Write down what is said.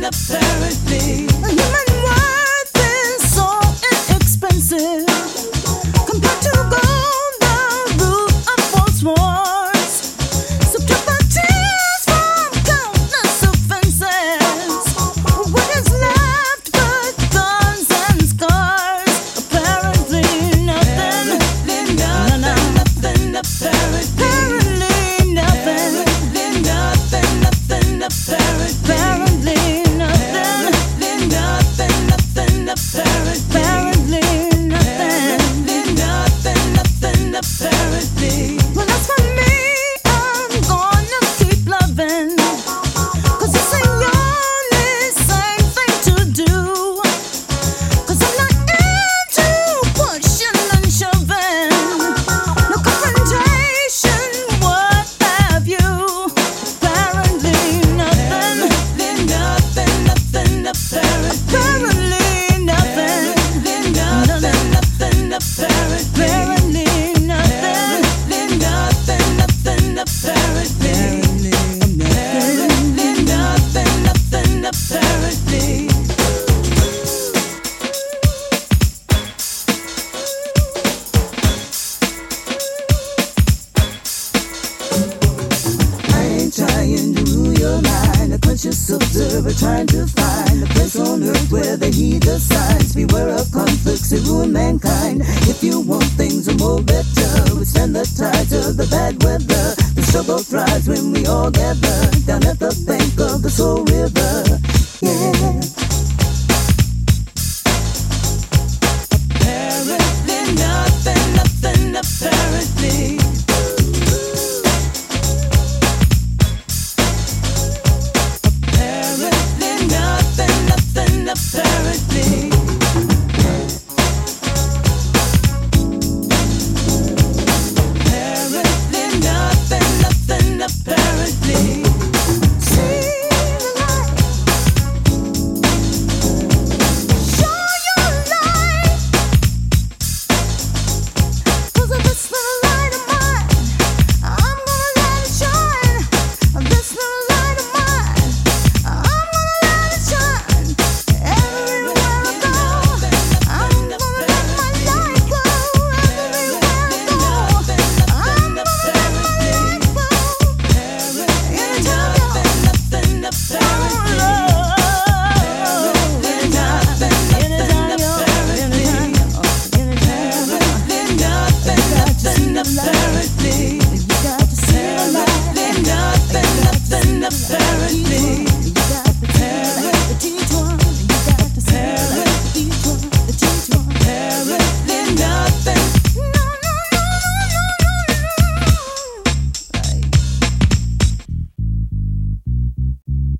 apparently. Human worth is so inexpensive compared to gold, the root of false wars. Subtract the tears from countless offenses. What is left but thorns and scars? Apparently nothing. Nothing. Apparently nothing. Apparently nothing. Apparently. Well, as for me, I'm gonna keep loving, 'cause it's the only sane thing to do. 'Cause I'm not into pushing and shoving, no confrontation, what have you. Apparently nothing. Apparently nothing. Apparently nothing. Apparently. I ain't trying to rule your mind, a conscious observer trying to find a place on earth where they heed the signs. Beware of conflicts that ruin mankind. If you want things to more better, withstand the tides of the bad weather. The struggle thrives when we all gather down at the bank of the Soul River. Yeah.